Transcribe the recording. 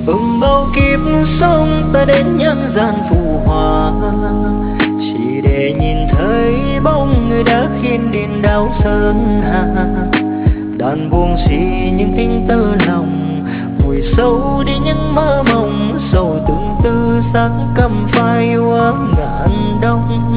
bao kiếp sống ta đến nhân gian phù hoa, chỉ để nhìn thấy bóng người đã khiến điên đau sơn hà. Đàn buông xì những tiếng tơ lòng, vùi sâu đi những mơ mộng, sầu tương tư sáng cầm phai hoa ngàn đông.